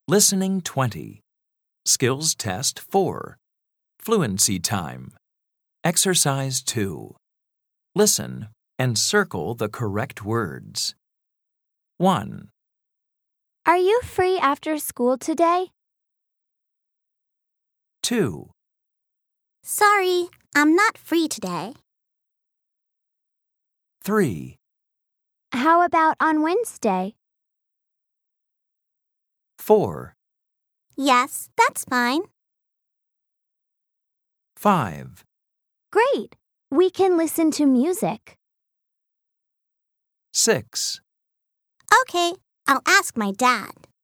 Listening 20. Skills Test 4. Fluency Time. Exercise 2. Listen and circle the correct words. 1, Are you free after school today? 2, Sorry, I'm not free today. 3, How about on Wednesday? 4, Yes, that's fine. 5, Great! We can listen to music. 6, Okay, I'll ask my dad.